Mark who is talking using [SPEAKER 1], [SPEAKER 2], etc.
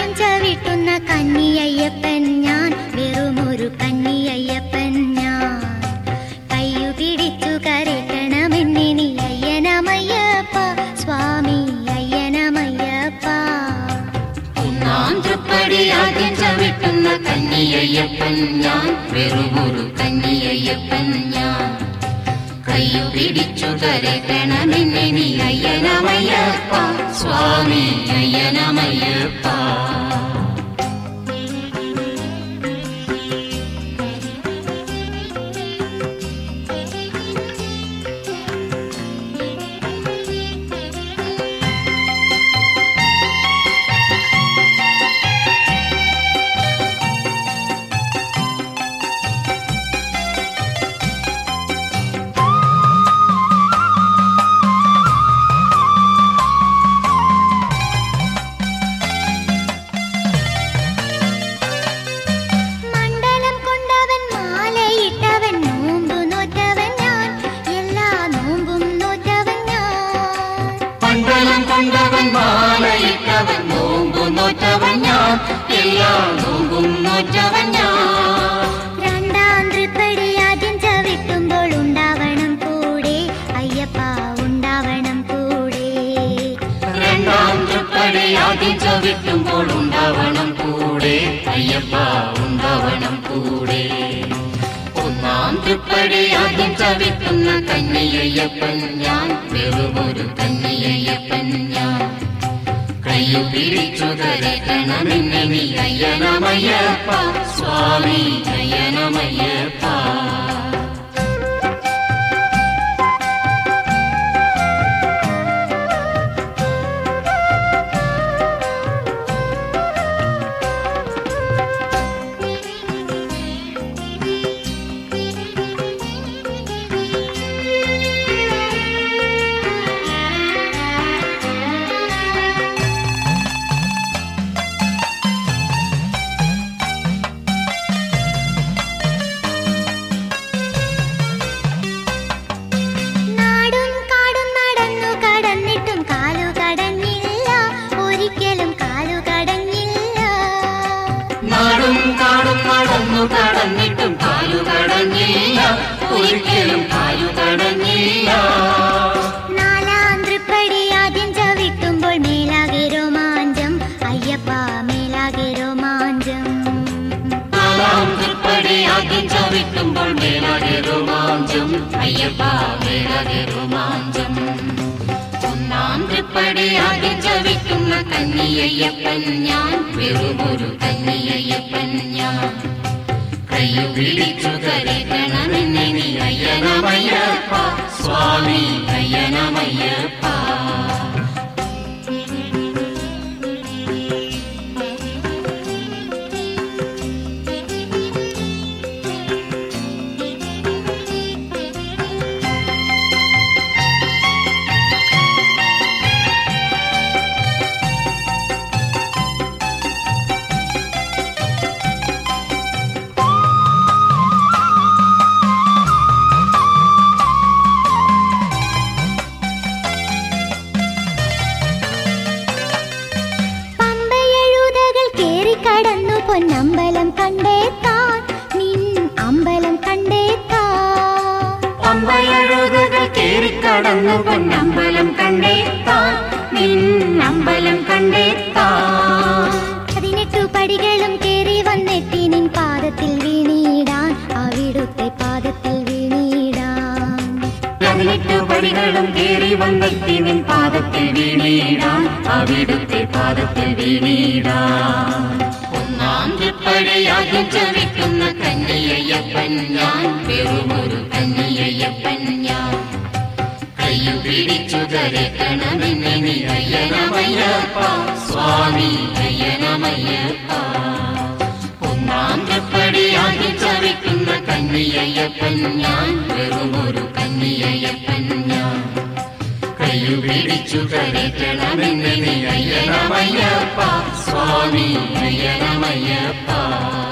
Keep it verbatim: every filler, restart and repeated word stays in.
[SPEAKER 1] ചവിട്ടുന്ന കന്നിയയ്യപ്പൻ ഞാൻ, വെറുമൊരു കന്നിയയ്യപ്പൻ ഞാൻ. കയ്യു പിടിച്ചു കരയണമെന്നെ നീ അയ്യനമയ്യപ്പ, സ്വാമി അയ്യനമയ്യപ്പ.
[SPEAKER 2] ഒന്നാം തൃപ്പടി ആദ്യം ചവിട്ടുന്ന കന്നിയയ്യപ്പൻ ഞാൻ, വെറുമൊരു കന്നിയയ്യപ്പൻ ഞാൻ. കയ്യു പിടിച്ചു കരയണമെന്നെ നീ അയ്യനമയ്യപ്പ, സ്വാമി അയ്യനമയ്യപ്പ. മണ്ഡലം കൊണ്ടവൻ മാലയിട്ടവൻ നോമ്പു നോറ്റവൻ ഞാൻ, എല്ലാ നോമ്പും നോറ്റവൻ ഞാൻ.
[SPEAKER 1] രണ്ടാം തൃപ്പടി ആദ്യം ചവിട്ടുമ്പോൾ ഉണ്ടാവണം കൂടെ അയ്യപ്പ, ഉണ്ടാവണം കൂടെ.
[SPEAKER 2] രണ്ടാം തൃപ്പടി ആദ്യം ചവിട്ടുമ്പോൾ ഉണ്ടാവണം കൂടെ അയ്യപ്പ, ഉണ്ടാവണം കൂടെ. ഒന്നാം തൃപ്പടി ആദ്യം ചവിട്ടുന്ന കന്നിയയ്യപ്പൻ ഞാൻ, വെറുമൊരു കന്നിയയ്യപ്പൻ ഞാൻ. കയ്യു പിടിച്ചു കരയണമെന്നെ നീ അയ്യനമയ്യപ്പ, സ്വാമി അയ്യനമയ്യപ്പ. നാടും കാടും നടന്നു കടന്നിട്ടും കാലു കടഞ്ഞില്ല, ഒരിക്കലും കാലു കടഞ്ഞില്ല.
[SPEAKER 1] നാലാം തൃപ്പടി ആദ്യം ചവിട്ടുമ്പോൾ മേലാകെ രോമാഞ്ചം അയ്യപ്പ, മേലാകെ രോമാഞ്ചം.
[SPEAKER 2] നാലാം തൃപ്പടി ആദ്യം ചവിട്ടുമ്പോൾ മേലാകെ രോമാഞ്ചം അയ്യപ്പ, മേലാകെ രോമാഞ്ചം. ഒന്നാം തൃപ്പടി ആദ്യം ചവിട്ടുന്ന കന്നിയയ്യപ്പൻ ഞാൻ, വെറുമൊരു കന്നിയയ്യപ്പൻ ഞാൻ. കയ്യു പിടിച്ചു കരയണമെന്നെ നീ അയ്യനമയ്യപ്പ, സ്വാമി അയ്യനമയ്യപ്പ.
[SPEAKER 1] പൊന്നമ്പലം കണ്ടേത്താൻ, നിൻ അമ്പലം കണ്ടേത്താൻ.
[SPEAKER 2] പമ്പയഴുതകൾ കേറിക്കടന്നു പൊന്നമ്പലം കണ്ടേത്താൻ, നിൻ അമ്പലം കണ്ടേത്താൻ.
[SPEAKER 1] പതിനെട്ടു പടികളും കേറി വന്നെത്തി നിൻ പാദത്തിൽ വീണിടാൻ, അവിടുത്തെ പാദത്തിൽ വീണിടാൻ.
[SPEAKER 2] പതിനെട്ടു പടികളും കേറി വന്നെത്തി നിൻ പാദത്തിൽ വീണിടാൻ, അവിടുത്തെ പാദത്തിൽ വീണിടാൻ. ഒന്നാം തൃപ്പടി ആദ്യം ചവിട്ടുന്ന കന്നിയയ്യപ്പൻ ഞാൻ, വെറുമൊരു കന്നിയയ്യപ്പൻ ഞാൻ. കയ്യു പിടിച്ചു കരയണമെന്നെ നീ അയ്യനമയ്യപ്പ, സ്വാമി അയ്യനമയ്യപ്പ. ഒന്നാം തൃപ്പടി ആദ്യം ചവിട്ടുന്ന കന്നിയയ്യപ്പൻ ഞാൻ, വെറുമൊരു കന്നിയയ്യപ്പൻ ഞാൻ. കയ്യു പിടിച്ചു കരയണമെന്നെ നീ അയ്യനമയ്യപ്പ, സ്വാമി അയ്യനമയ്യപ്പ.